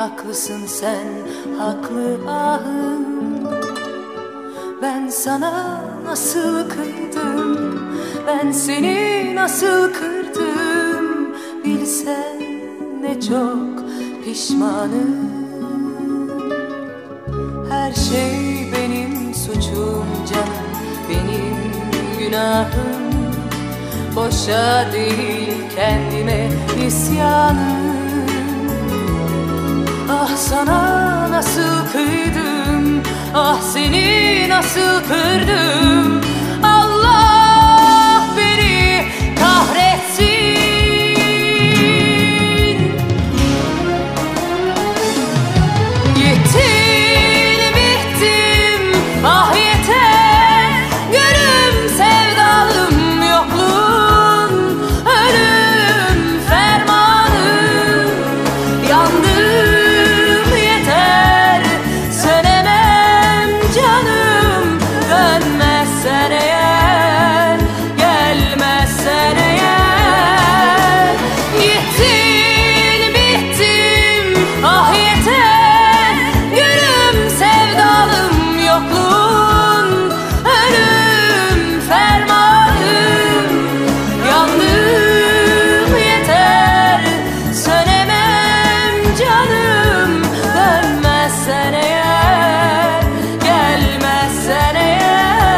haklısın sen, haklı ahım. Ben sana nasıl kıydım, ben seni nasıl kırdım, bilsen ne çok pişmanım. Her şey benim suçum canım, benim günahım. Boşa değil kendime isyanım. Ah sana nasıl kıydım, ah seni nasıl kırdım. Allah beni kahretsin. Gittin bittim, ah yeter. Gönlüm sevdalım yokluğun, ölüm fermanım. Yandım yeter, sönemem canım. Dönmezsen eğer, gelmezsen eğer. Gittin bittim, ah yeter. Gönlüm sevdalım yokluğun, ölüm fermanım. Yandım yeter, sönemem canım. Dönmezsen eğer, gelmezsen eğer.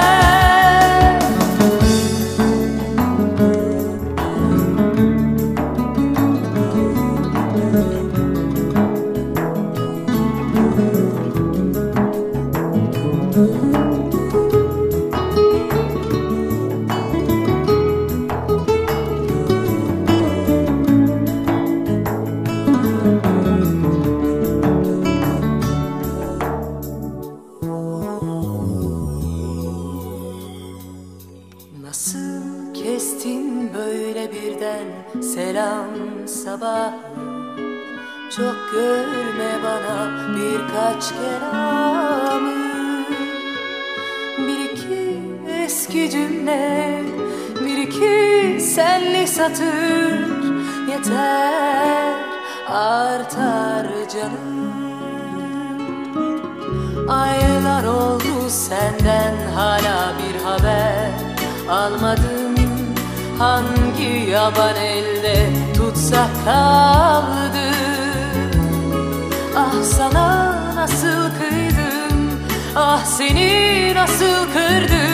Nasıl kestin böyle birden selam sabah? Çok görme bana birkaç kelamı. Bir iki eski cümle, bir iki senli satır yeter, artar canım. Aylar oldu senden hala bir haber almadım. Hangi yaban elde tutsak kaldı. Ah sana nasıl kıydım, ah seni nasıl kırdım.